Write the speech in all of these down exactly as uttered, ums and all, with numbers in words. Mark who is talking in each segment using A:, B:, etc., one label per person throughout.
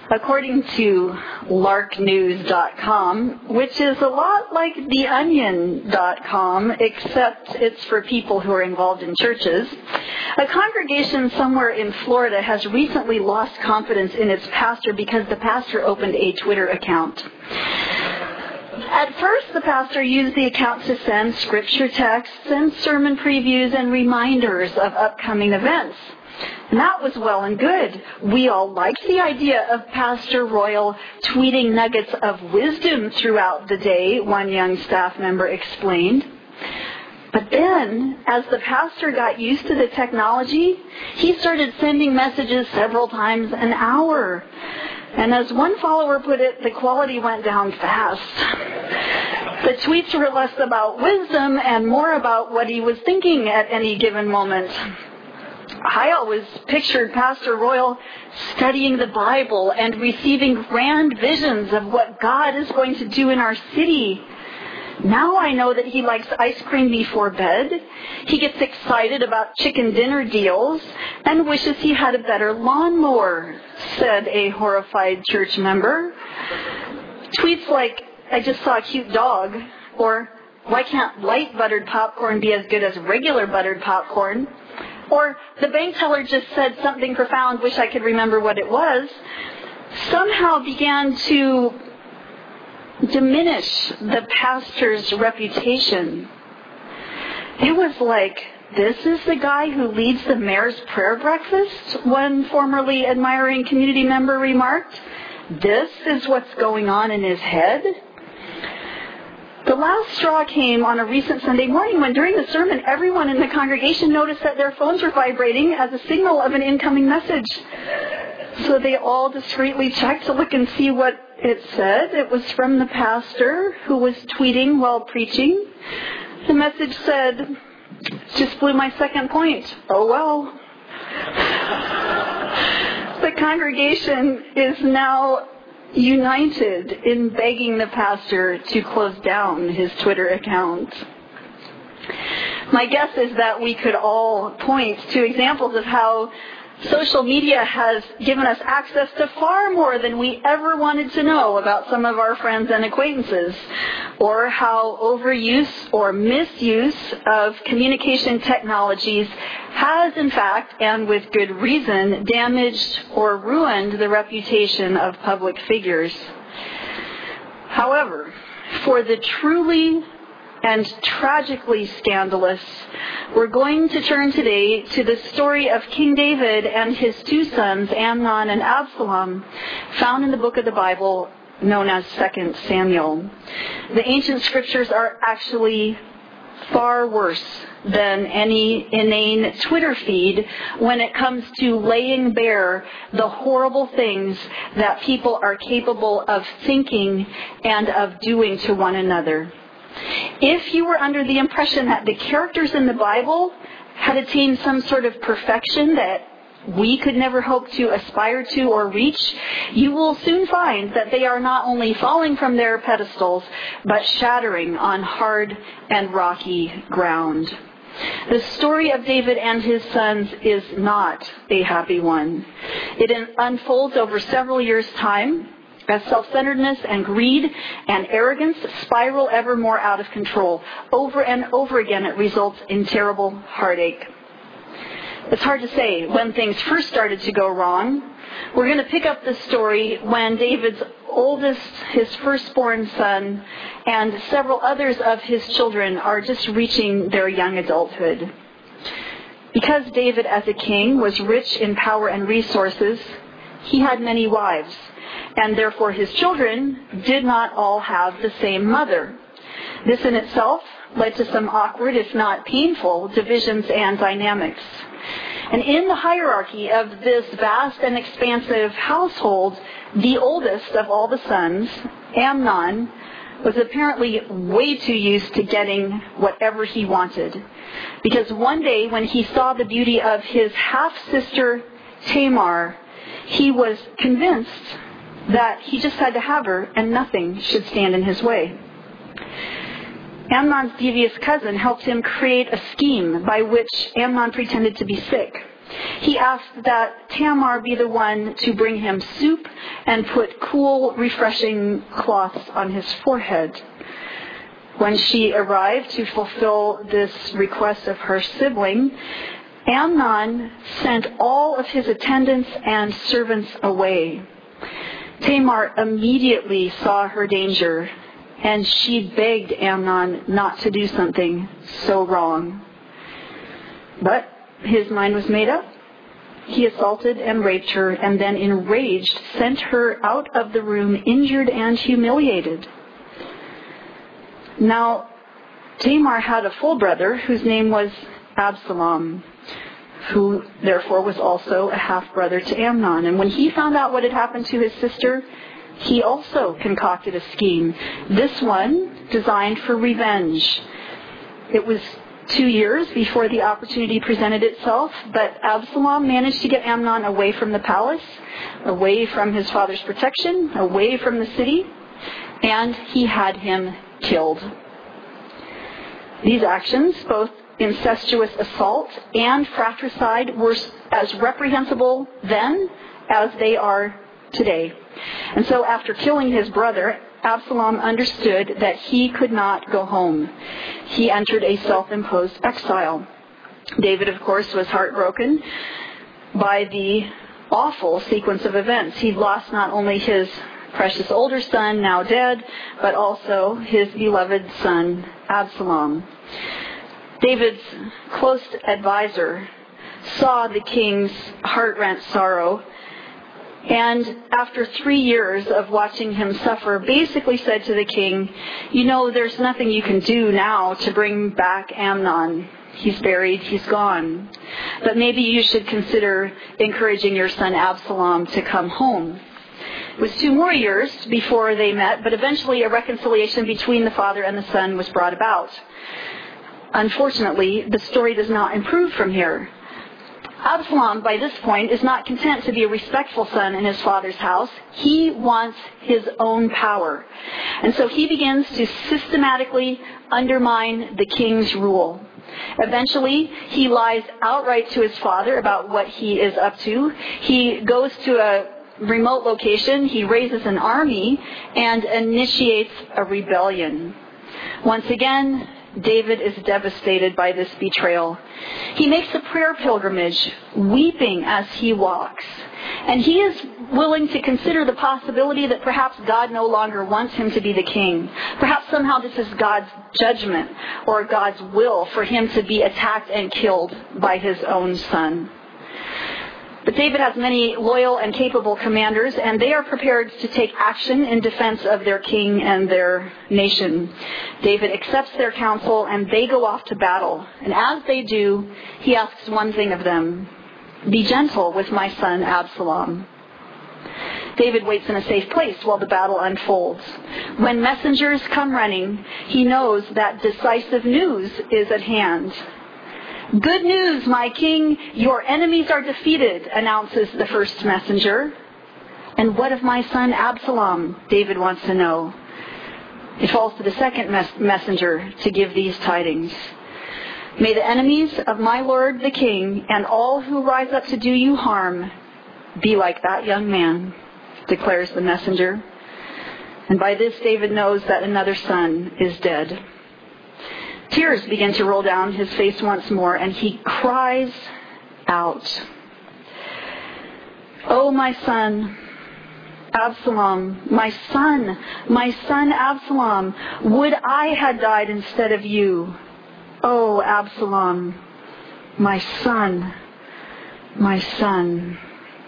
A: According to lark news dot com, which is a lot like the onion dot com, except it's for people who are involved in churches, a congregation somewhere in Florida has recently lost confidence in its pastor because the pastor opened a Twitter account. At first, the pastor used the account to send scripture texts and sermon previews and reminders of upcoming events. And that was well and good. We all liked the idea of Pastor Royal tweeting nuggets of wisdom throughout the day, one young staff member explained. But then, as the pastor got used to the technology, he started sending messages several times an hour. And as one follower put it, the quality went down fast. The tweets were less about wisdom and more about what he was thinking at any given moment. I always pictured Pastor Royal studying the Bible and receiving grand visions of what God is going to do in our city. Now I know that he likes ice cream before bed. He gets excited about chicken dinner deals and wishes he had a better lawnmower, said a horrified church member. Tweets like, I just saw a cute dog, or why can't light buttered popcorn be as good as regular buttered popcorn? Or the bank teller just said something profound, wish I could remember what it was, somehow began to diminish the pastor's reputation. It was like, this is the guy who leads the mayor's prayer breakfast, one formerly admiring community member remarked. This is what's going on in his head. The last straw came on a recent Sunday morning when during the sermon, everyone in the congregation noticed that their phones were vibrating as a signal of an incoming message. So they all discreetly checked to look and see what it said. It was from the pastor who was tweeting while preaching. The message said, just blew my second point. Oh well. The congregation is now united in begging the pastor to close down his Twitter account. My guess is that we could all point to examples of how social media has given us access to far more than we ever wanted to know about some of our friends and acquaintances, or how overuse or misuse of communication technologies has, in fact, and with good reason, damaged or ruined the reputation of public figures. However, for the truly and tragically scandalous, we're going to turn today to the story of King David and his two sons, Amnon and Absalom, found in the book of the Bible known as Second Samuel. The ancient scriptures are actually far worse than any inane Twitter feed when it comes to laying bare the horrible things that people are capable of thinking and of doing to one another. If you were under the impression that the characters in the Bible had attained some sort of perfection that we could never hope to aspire to or reach, you will soon find that they are not only falling from their pedestals, but shattering on hard and rocky ground. The story of David and his sons is not a happy one. It unfolds over several years' time as self-centeredness and greed and arrogance spiral ever more out of control. Over and over again, it results in terrible heartache. It's hard to say when things first started to go wrong. We're going to pick up the story when David's oldest, his firstborn son, and several others of his children are just reaching their young adulthood. Because David, as a king, was rich in power and resources, he had many wives, and therefore his children did not all have the same mother. This in itself led to some awkward, if not painful, divisions and dynamics. And in the hierarchy of this vast and expansive household, the oldest of all the sons, Amnon, was apparently way too used to getting whatever he wanted. Because one day when he saw the beauty of his half-sister Tamar, he was convinced that he just had to have her and nothing should stand in his way. Amnon's devious cousin helped him create a scheme by which Amnon pretended to be sick He asked that Tamar be the one to bring him soup and put cool, refreshing cloths on his forehead. When she arrived to fulfill this request of her sibling, Amnon sent all of his attendants and servants away. Tamar immediately saw her danger, and she begged Amnon not to do something so wrong. But his mind was made up. He assaulted and raped her, and then enraged sent her out of the room injured and humiliated. Now, Tamar had a full brother whose name was Absalom, who therefore was also a half-brother to Amnon. And when he found out what had happened to his sister, he also concocted a scheme, this one designed for revenge. It was two years before the opportunity presented itself, but Absalom managed to get Amnon away from the palace, away from his father's protection, away from the city, and he had him killed. These actions, both incestuous assault and fratricide, were as reprehensible then as they are today. And so after killing his brother, Absalom understood that he could not go home. He entered a self-imposed exile. David, of course, was heartbroken by the awful sequence of events. He lost not only his precious older son, now dead, but also his beloved son, Absalom. David's close advisor saw the king's heart-rent sorrow, and after three years of watching him suffer, basically said to the king, you know, there's nothing you can do now to bring back Amnon. He's buried, he's gone. But maybe you should consider encouraging your son Absalom to come home. It was two more years before they met, but eventually a reconciliation between the father and the son was brought about. Unfortunately, the story does not improve from here. Absalom, by this point, is not content to be a respectful son in his father's house. He wants his own power. And so he begins to systematically undermine the king's rule. Eventually, he lies outright to his father about what he is up to. He goes to a remote location, he raises an army, and initiates a rebellion. Once again, David is devastated by this betrayal. He makes a prayer pilgrimage, weeping as he walks. And he is willing to consider the possibility that perhaps God no longer wants him to be the king. Perhaps somehow this is God's judgment or God's will for him to be attacked and killed by his own son. But David has many loyal and capable commanders, and they are prepared to take action in defense of their king and their nation. David accepts their counsel, and they go off to battle. And as they do, he asks one thing of them: be gentle with my son Absalom. David waits in a safe place while the battle unfolds. When messengers come running, he knows that decisive news is at hand. Good news, my king, your enemies are defeated, announces the first messenger. And what of my son Absalom? David wants to know. It falls to the second mes- messenger to give these tidings. May the enemies of my lord the king and all who rise up to do you harm be like that young man, declares the messenger. And by this David knows that another son is dead. Tears begin to roll down his face once more, and he cries out, "Oh, my son, Absalom, my son, my son Absalom, would I had died instead of you. Oh, Absalom, my son, my son."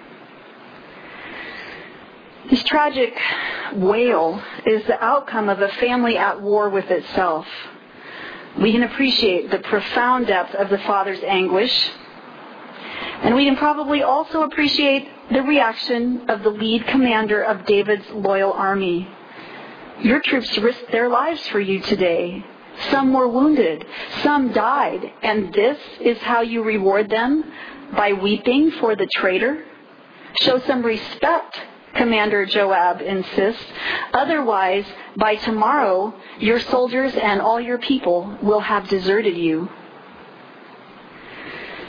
A: This tragic wail is the outcome of a family at war with itself. We can appreciate the profound depth of the father's anguish, and we can probably also appreciate the reaction of the lead commander of David's loyal army. Your troops risked their lives for you today. Some were wounded, some died, and this is how you reward them? By weeping for the traitor? Show some respect, Commander Joab insists. Otherwise, by tomorrow, your soldiers and all your people will have deserted you.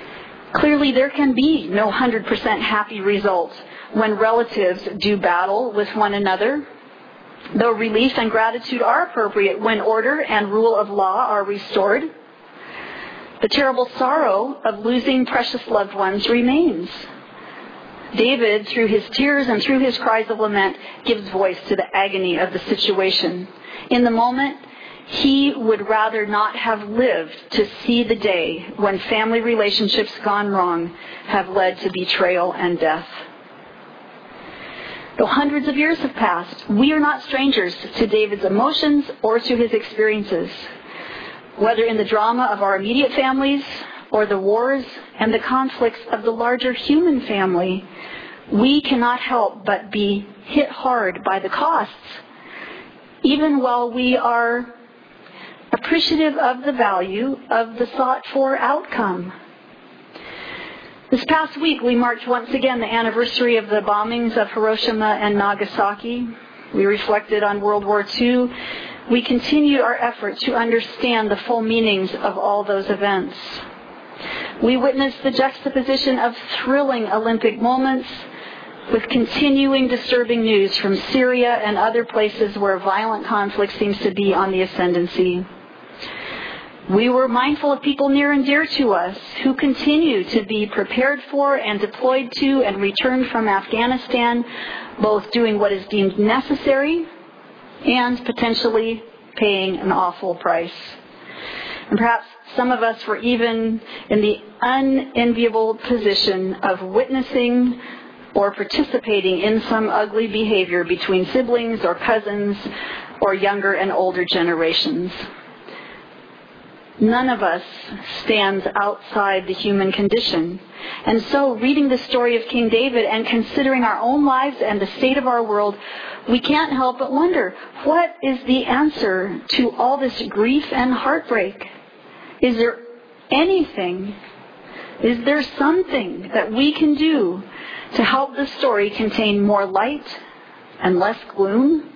A: Clearly, there can be no one hundred percent happy result when relatives do battle with one another, though relief and gratitude are appropriate when order and rule of law are restored. The terrible sorrow of losing precious loved ones remains. David, through his tears and through his cries of lament, gives voice to the agony of the situation. In the moment, he would rather not have lived to see the day when family relationships gone wrong have led to betrayal and death. Though hundreds of years have passed, we are not strangers to David's emotions or to his experiences. Whether in the drama of our immediate families or the wars and the conflicts of the larger human family, we cannot help but be hit hard by the costs, even while we are appreciative of the value of the sought-for outcome. This past week, we marked once again the anniversary of the bombings of Hiroshima and Nagasaki. We reflected on World War Two. We continued our effort to understand the full meanings of all those events. We witnessed the juxtaposition of thrilling Olympic moments with continuing disturbing news from Syria and other places where violent conflict seems to be on the ascendancy. We were mindful of people near and dear to us who continue to be prepared for and deployed to and returned from Afghanistan, both doing what is deemed necessary and potentially paying an awful price. And perhaps some of us were even in the unenviable position of witnessing or participating in some ugly behavior between siblings or cousins or younger and older generations. None of us stands outside the human condition. And so, reading the story of King David and considering our own lives and the state of our world, we can't help but wonder, what is the answer to all this grief and heartbreak? Is there anything, is there something that we can do to help the story contain more light and less gloom?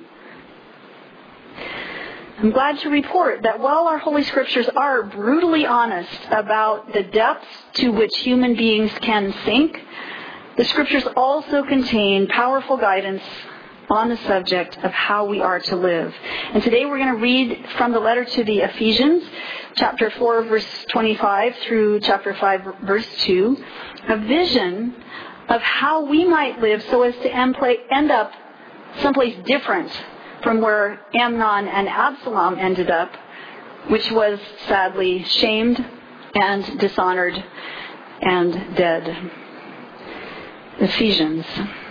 A: I'm glad to report that while our Holy Scriptures are brutally honest about the depths to which human beings can sink, the Scriptures also contain powerful guidance on the subject of how we are to live. And today we're going to read from the letter to the Ephesians, chapter four, verse twenty-five through chapter five, verse two, a vision of how we might live so as to end up someplace different from where Amnon and Absalom ended up, which was sadly shamed and dishonored and dead. Ephesians.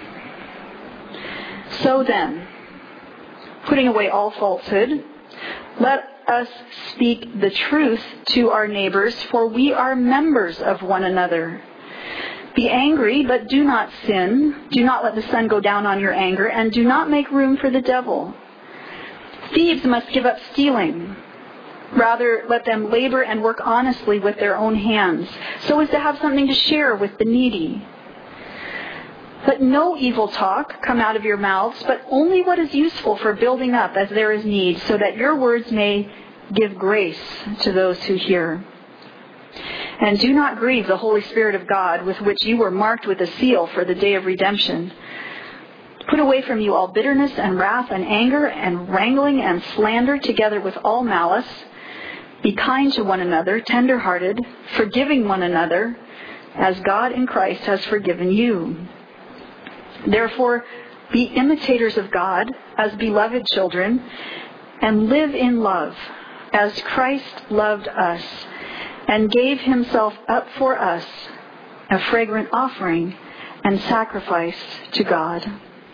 A: So then, putting away all falsehood, let us speak the truth to our neighbors, for we are members of one another. Be angry, but do not sin. Do not let the sun go down on your anger, and do not make room for the devil. Thieves must give up stealing. Rather, let them labor and work honestly with their own hands, so as to have something to share with the needy. Let no evil talk come out of your mouths, but only what is useful for building up as there is need, so that your words may give grace to those who hear. And do not grieve the Holy Spirit of God, with which you were marked with a seal for the day of redemption. Put away from you all bitterness and wrath and anger and wrangling and slander, together with all malice. Be kind to one another, tender-hearted, forgiving one another, as God in Christ has forgiven you. Therefore, be imitators of God as beloved children, and live in love, as Christ loved us and gave himself up for us, a fragrant offering and sacrifice to God.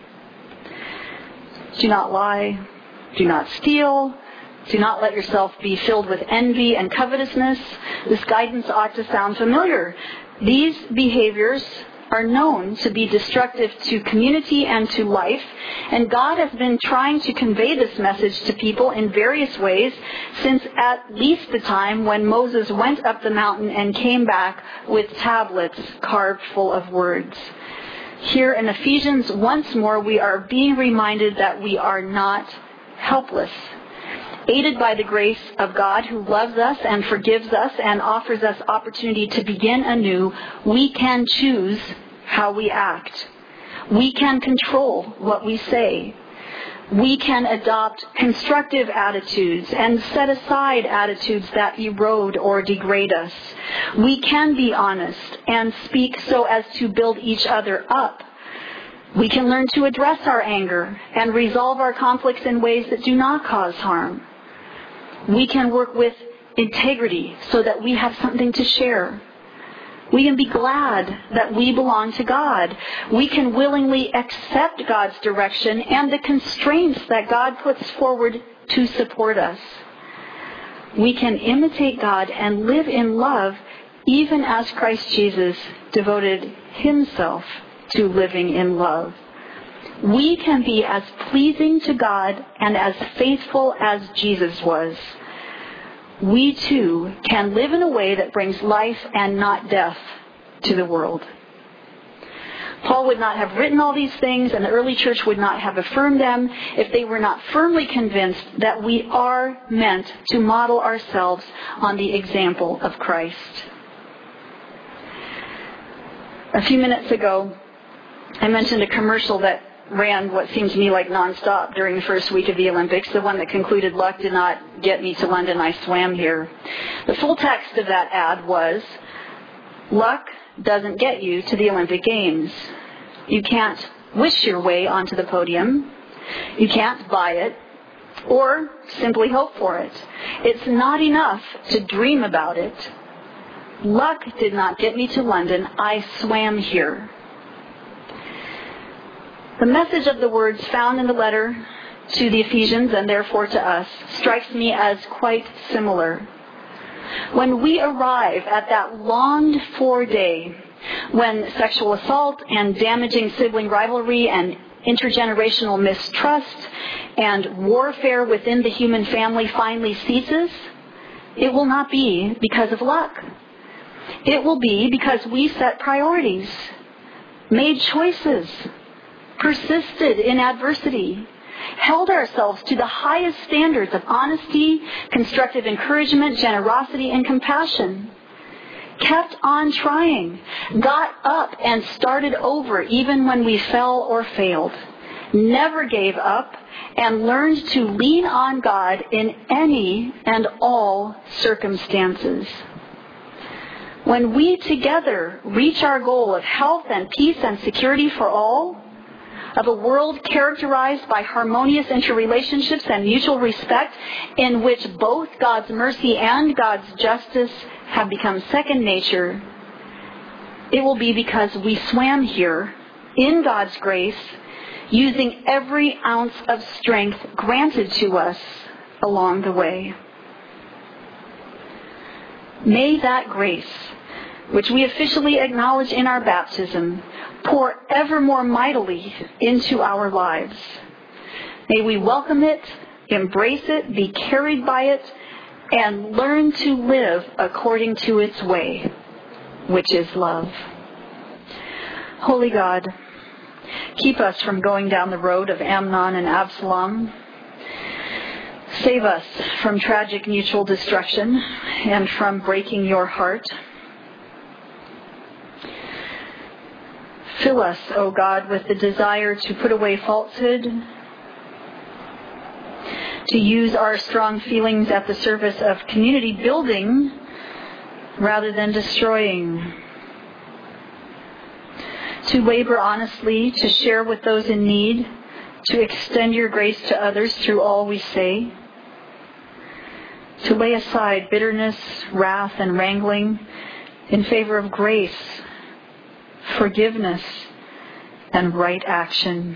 A: Do not lie. Do not steal. Do not let yourself be filled with envy and covetousness. This guidance ought to sound familiar. These behaviors are known to be destructive to community and to life, and God has been trying to convey this message to people in various ways since at least the time when Moses went up the mountain and came back with tablets carved full of words. Here in Ephesians, once more, we are being reminded that we are not helpless. Aided by the grace of God who loves us and forgives us and offers us opportunity to begin anew, we can choose how we act. We can control what we say. We can adopt constructive attitudes and set aside attitudes that erode or degrade us. We can be honest and speak so as to build each other up. We can learn to address our anger and resolve our conflicts in ways that do not cause harm. We can work with integrity so that we have something to share. We can be glad that we belong to God. We can willingly accept God's direction and the constraints that God puts forward to support us. We can imitate God and live in love even as Christ Jesus devoted himself to living in love. We can be as pleasing to God and as faithful as Jesus was. We too can live in a way that brings life and not death to the world. Paul would not have written all these things, and the early church would not have affirmed them if they were not firmly convinced that we are meant to model ourselves on the example of Christ. A few minutes ago, I mentioned a commercial that ran what seemed to me like nonstop during the first week of the Olympics, the one that concluded, "Luck did not get me to London, I swam here." The full text of that ad was, "Luck doesn't get you to the Olympic Games. You can't wish your way onto the podium. You can't buy it or simply hope for it. It's not enough to dream about it. Luck did not get me to London, I swam here." The message of the words found in the letter to the Ephesians, and therefore to us, strikes me as quite similar. When we arrive at that longed-for day, when sexual assault and damaging sibling rivalry and intergenerational mistrust and warfare within the human family finally ceases, it will not be because of luck. It will be because we set priorities, made choices, persisted in adversity, held ourselves to the highest standards of honesty, constructive encouragement, generosity, and compassion, kept on trying, got up and started over even when we fell or failed, never gave up, and learned to lean on God in any and all circumstances. When we together reach our goal of health and peace and security for all, of a world characterized by harmonious interrelationships and mutual respect, in which both God's mercy and God's justice have become second nature, it will be because we swam here in God's grace, using every ounce of strength granted to us along the way. May that grace, which we officially acknowledge in our baptism, pour ever more mightily into our lives. May we welcome it, embrace it, be carried by it, and learn to live according to its way, which is love. Holy God, keep us from going down the road of Amnon and Absalom. Save us from tragic mutual destruction and from breaking your heart. Fill us, O God, with the desire to put away falsehood, to use our strong feelings at the service of community building rather than destroying, to labor honestly, to share with those in need, to extend your grace to others through all we say, to lay aside bitterness, wrath, and wrangling in favor of grace, forgiveness, and right action.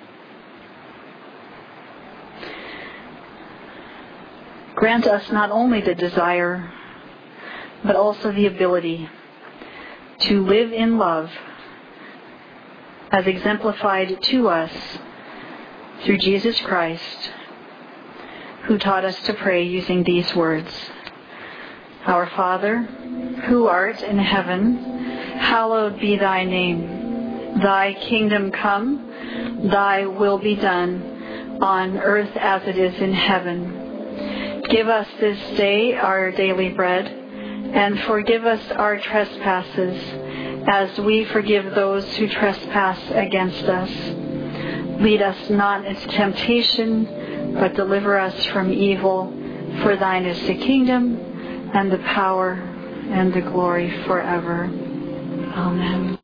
A: Grant us not only the desire, but also the ability to live in love as exemplified to us through Jesus Christ, who taught us to pray using these words. Our Father, who art in heaven, hallowed be thy name. Thy kingdom come, thy will be done, on earth as it is in heaven. Give us this day our daily bread, and forgive us our trespasses, as we forgive those who trespass against us. Lead us not into temptation, but deliver us from evil. For thine is the kingdom, and the power, and the glory forever. Amen.